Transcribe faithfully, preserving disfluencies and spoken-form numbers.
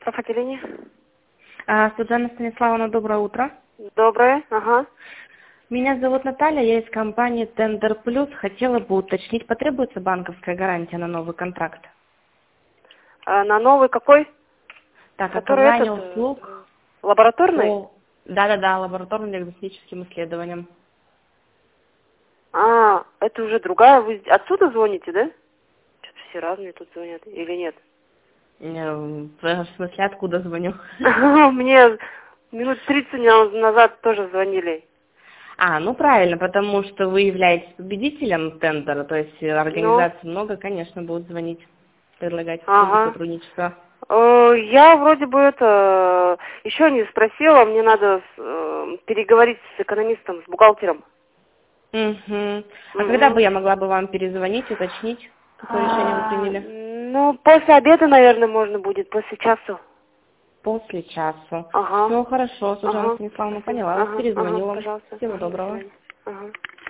Профотделение. А, Светлана Станиславовна, доброе утро. Доброе, ага. Меня зовут Наталья, я из компании Tender Plus. Хотела бы уточнить, потребуется банковская гарантия на новый контракт? А на новый какой? Так, Который оказание этот, услуг лабораторный? по... Да-да-да, лабораторно-диагностическим исследованиям. А, это уже другая. Вы отсюда звоните, да? Что-то все разные тут звонят. Или нет? Э, В смысле, откуда звоню? Мне минут тридцать назад тоже звонили. А, ну правильно, потому что вы являетесь победителем тендера, то есть Ну, организаций много, конечно, будут звонить, предлагать услуги ага. сотрудничества. Э, Я вроде бы это еще не спросила, мне надо э, переговорить с экономистом, с бухгалтером. Угу. А когда бы Угу. я могла бы вам перезвонить, уточнить, какое решение вы А, приняли? ну, после обеда, наверное, можно будет, после часу. После часу. Ага, Все хорошо, Светлана ага, Станиславовна, спасибо. поняла вас, Ага, ага, перезвоню вам. пожалуйста. Всего Ага, до доброго. свидания. Ага.